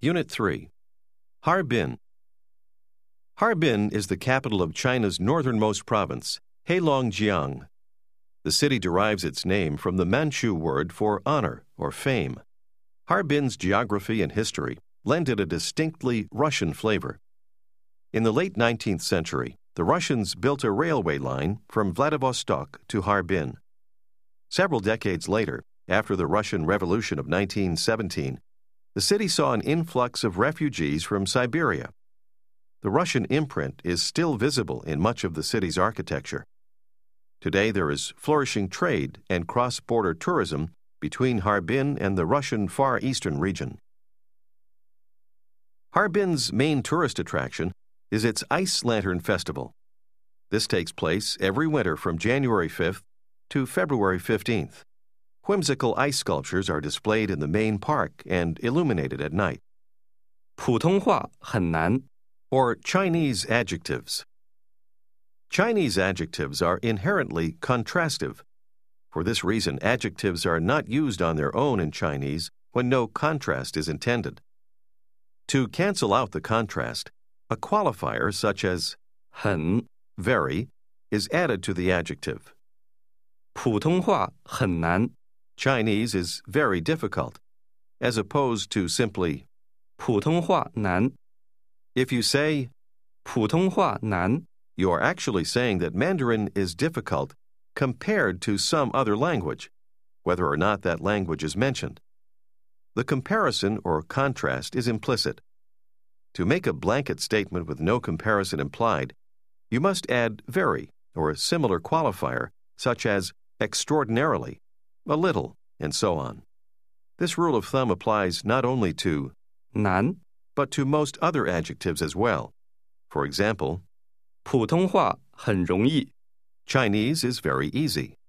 Unit 3. Harbin. Harbin is the capital of China's northernmost province, Heilongjiang. The city derives its name from the Manchu word for honor or fame. Harbin's geography and history lend it a distinctly Russian flavor. In the late 19th century, the Russians built a railway line from Vladivostok to Harbin. Several decades later, after the Russian Revolution of 1917, the city saw an influx of refugees from Siberia. The Russian imprint is still visible in much of the city's architecture. Today there is flourishing trade and cross-border tourism between Harbin and the Russian Far Eastern region. Harbin's main tourist attraction is its Ice Lantern Festival. This takes place every winter from January 5th to February 15th. Whimsical ice sculptures are displayed in the main park and illuminated at night. 普通话很难 Or Chinese adjectives. Chinese adjectives are inherently contrastive. For this reason, adjectives are not used on their own in Chinese when no contrast is intended. To cancel out the contrast, a qualifier such as 很 very is added to the adjective. 普通话很难 Chinese is very difficult, as opposed to simply 普通话难 If you say 普通话难 you are actually saying that Mandarin is difficult compared to some other language, whether or not that language is mentioned. The comparison or contrast is implicit. To make a blanket statement with no comparison implied, you must add very or a similar qualifier such as extraordinarily, a little, and so on. This rule of thumb applies not only to 难 but to most other adjectives as well. For example, 普通话很容易 Chinese is very easy.